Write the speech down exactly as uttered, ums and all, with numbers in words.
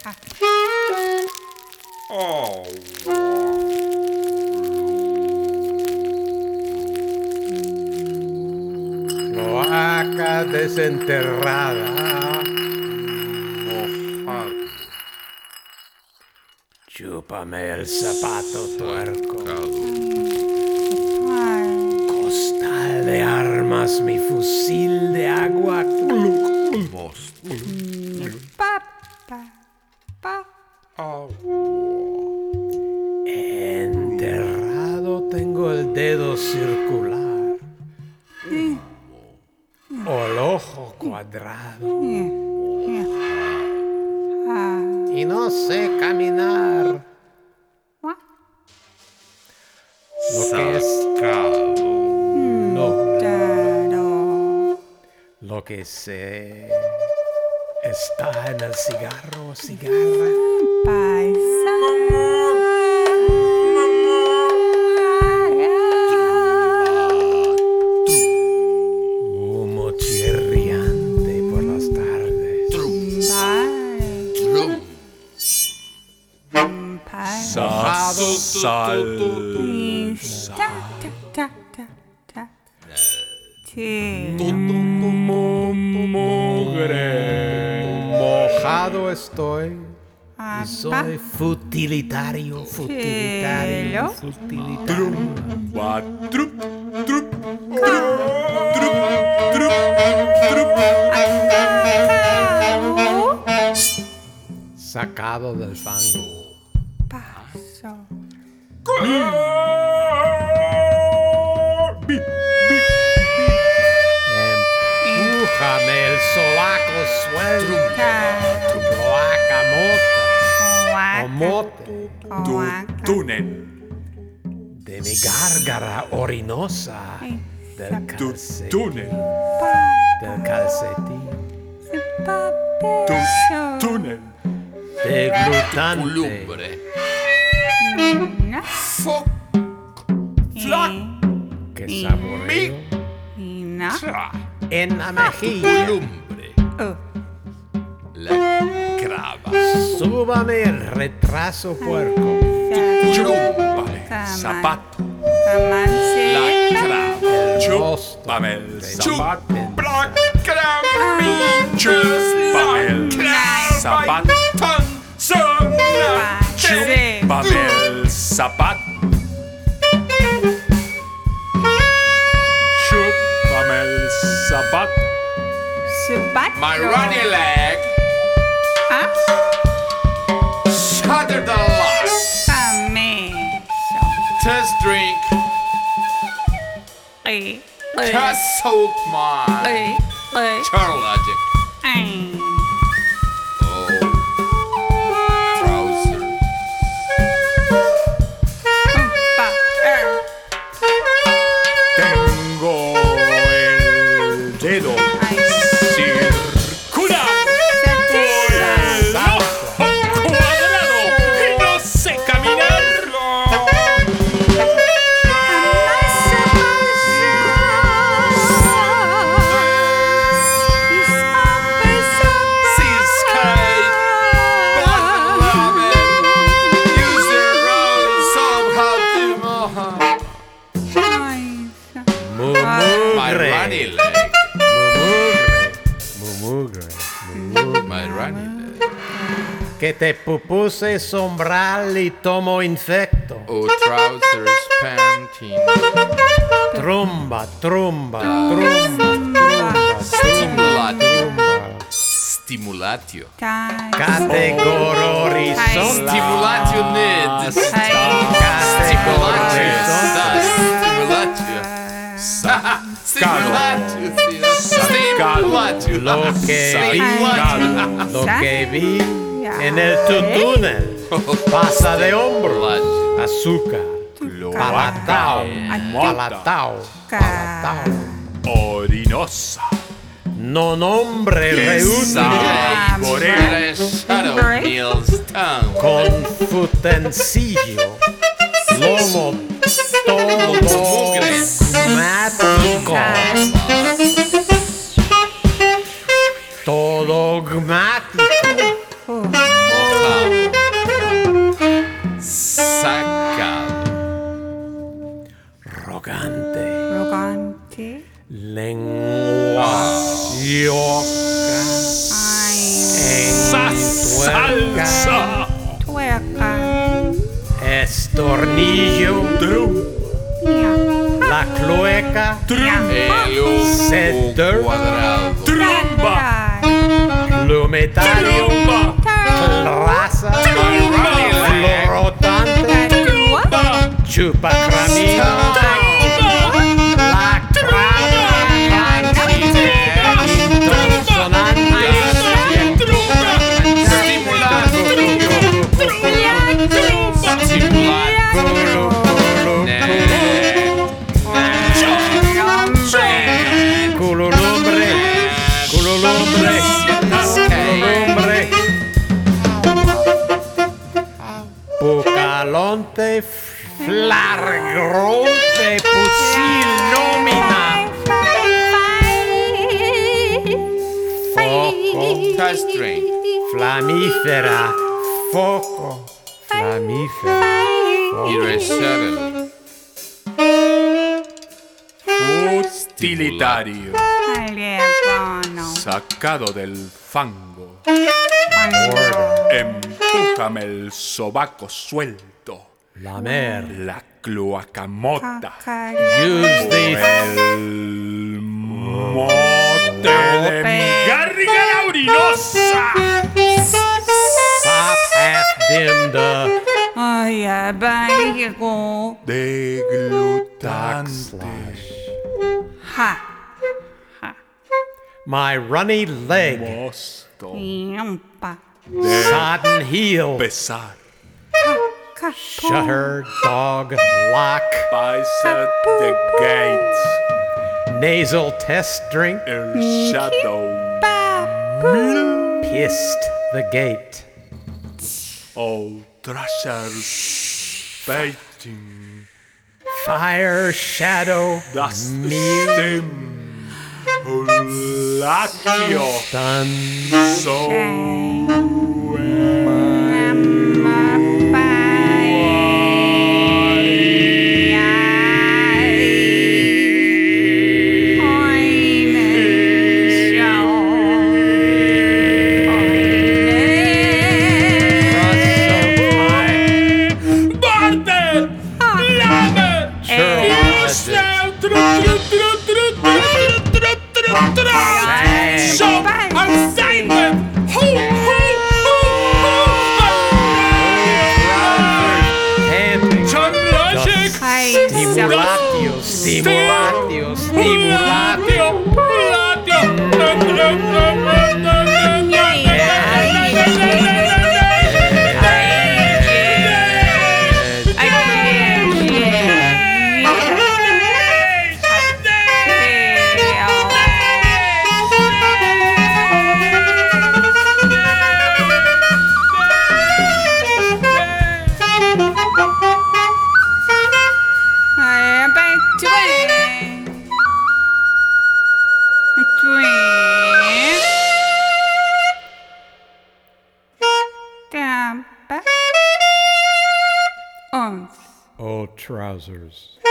Oh. Cloaca desenterrada. Mojado. Chúpame el zapato tuerco. Ay. Costal de armas, mi fusil de agua. Mosto. Pa, pa, pa. Oh. Enterrado tengo el dedo circular. O el ojo cuadrado. Ah. Y no sé caminar. What? Lo que es Sacado. lo, Dado. lo que sé está en el cigarro o cigarra. Humo chirriante por las tardes. Sado sal. Mojado estoy. Y soy futilitario, futilitario, futilitario. Va, trup, trup, trup, trup, trup, trup. Sacado del fango. Paso. Bi, bi. Empújame el sobaco suelto. Cloaca mota. O mote. Tu túnel. De mi gárgara orinosa. Del Tu calcetín. túnel. Del calcetín. Tu túnel. Deglutante. Culumbre. Foc. Flac. Que saboreo. Tra. En la mejilla. Culumbre. La crava. Súbame el retraso puerco. Chúpame el zapato. La crava. Chúpame el zapato. Black crava. Chúpame el zapato. Chúpame el zapato. Chúpame el zapato. My runny leg. Ah, Shutter the lights. Test drink. Test soak my turtle logic. Oh. Trousers. Tengo el dedo circular. El ojo cuadrado. Y no sé caminarlo. Seascape. Bottom ramen. Use the road somehow to moha. My Mumugre. runny leg. Mumugre. Mumugre. My runny leg. Que te pupuse sombral y tomo infecto. Oh, trousers panting. Trumba, trumba, trumba, trumba, Stimulatio. trumba. Stimulatio. Categoro horizontal. Stimulatio nid. Stimulatio. Stimulatio. Stimulatio. Stimulatio. Lo que vi, Stimulatio. lo que vi en el tu túnel. Pasa de hombro. Azúcar. Palatao. Palatao. Palatao. Orinosa. No nombre reúne Inside the shadow Neil's tongue. con futencillo. Lomo todo dogmático. Todo dogmático. Salsa. Tuerca. Estornillo. Trum. La cloaca. Trum. El U Center. cuadrado. Trumba. Plumetario. Trumba. Raza. Florotante. Trumba. Chupacramino. La crama. Consonante. Cululumbre. Cululumbre. Cululumbre. Pucalonte. Flargronte. Pusil nomina. Foco. Touchstring. Flamífera. Foco. Flamífera. Irresolute. Utilitario. Teléfono. Sacado del fango. Order. Empújame el sobaco suelto. Lamer. La cloacamota. Use Por the el mote de mi garriga laurinosa. pop half dimmed Ay, abajo. Deglutante. Ha. my runny leg, Mosto. Yampa. sodden heel, Pesar. Capo. shutter, dog, lock, Paisa the gates. nasal test drink, El shadow. pissed the gate, All thrashers baiting. fire, shadow, Das meal, stem. Latio. done, So. stimulatio, stimulatio, stimulatio, old trousers.